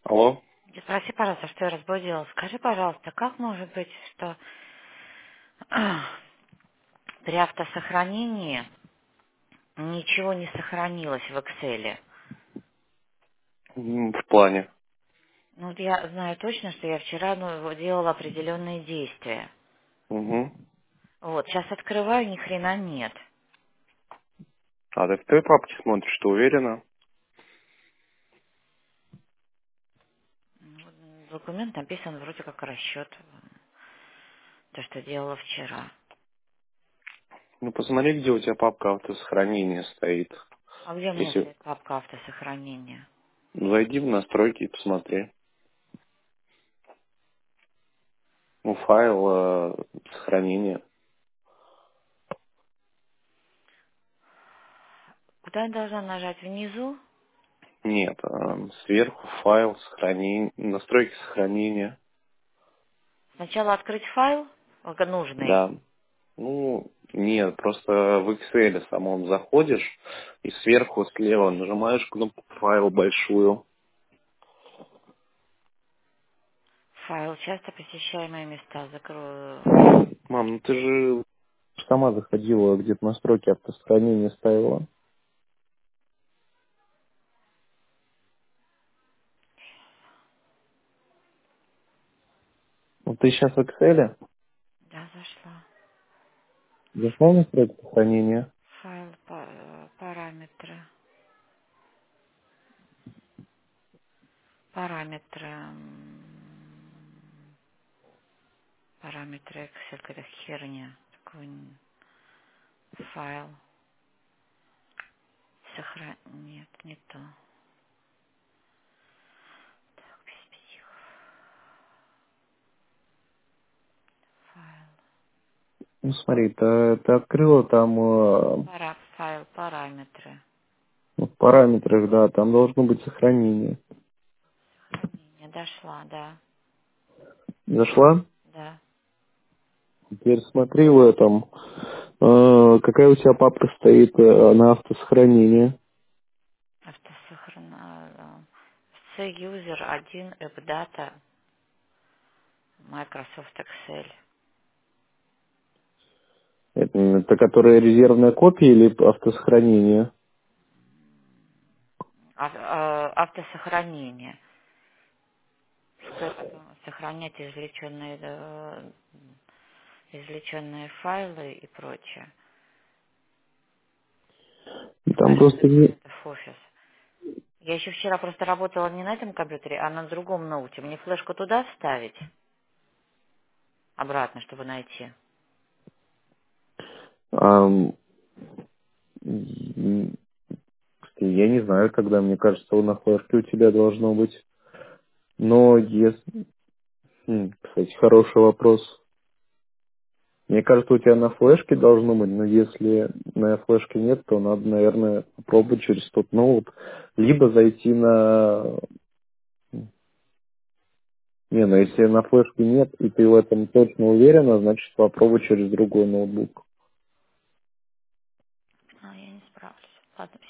Алло? Спроси, пожалуйста, что я разбудила. Скажи, пожалуйста, как может быть, что при автосохранении ничего не сохранилось в Excel? В плане. Ну, вот я знаю точно, что я вчера делала определенные действия. Угу. Вот, сейчас открываю, ни хрена нет. А ты в той папке смотришь, что уверена? Документ написан вроде как расчет, то, что делала вчера. Ну посмотри, где у тебя папка автосохранения стоит. А где у меня Если стоит папка автосохранения? зайди в настройки и посмотри. Ну, файл сохранения. Куда я должна нажать? Внизу? Нет, сверху файл сохранения, настройки сохранения. Сначала открыть файл нужный. Да. Ну, нет, просто в Excel самом заходишь и сверху слева нажимаешь кнопку файл большую. Файл часто посещаемые места. Закрою. Мам, ну ты же сама заходила, где-то настройки автосохранения ставила. Ну ты сейчас в Excel? Да, зашла. Зашла в настройки сохранения? Файл, параметры. Параметры. Параметры Excel, какая-то херня. Файл. Нет, не то. Так, без психов. Файл. Ну смотри, ты открыла там Файл, параметры. в параметрах, да, там должно быть сохранение. Хранение. Дошла, да. Зашла? Да. Теперь смотри в этом, какая у тебя папка стоит на автосохранении. Автосохрана. C-User 1 AppData Microsoft Excel. Это которая резервная копия или автосохранение? Автосохранение. Чтобы потом сохранять извлеченные файлы и прочее. Там Файл просто не... документов офис. Я еще вчера просто работала не на этом компьютере, а на другом ноуте. Мне флешку туда вставить, обратно, чтобы найти. ам, я не знаю, когда, мне кажется, на флешке у тебя должно быть. Но если... Кстати, хороший вопрос. Мне кажется, у тебя на флешке должно быть, но если на флешке нет, то надо, наверное, попробовать через тот ноут, либо зайти на... Не, ну если на флешке нет, и ты в этом точно уверена, значит попробуй через другой ноутбук. А, я не справлюсь. Ладно,